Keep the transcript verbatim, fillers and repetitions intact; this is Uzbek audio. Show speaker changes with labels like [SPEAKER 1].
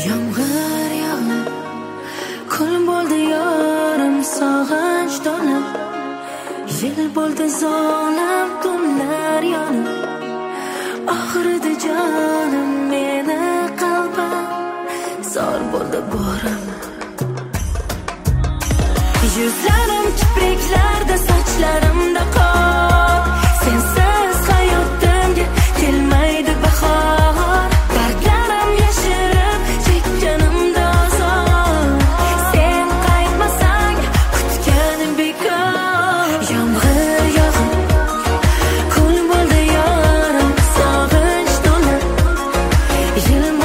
[SPEAKER 1] Yomg'ir yog'ib, kul bo'ldi yorim sog'inch to'lib, yil bo'ldi zolim kunlar yonib, og'ridi jonim meni qalbim, zor bo'ldi borim. Yuzlarim kipriklarda, sochlarimda qor, sensiz hayotimga kelmaydi bahor. Dardlarim yashirib chekkanimda azor, sen qaytmasang kutganim bekor. Yomg'ir yog'ib, kul bo'ldi yorim sog'inch to'lib, yil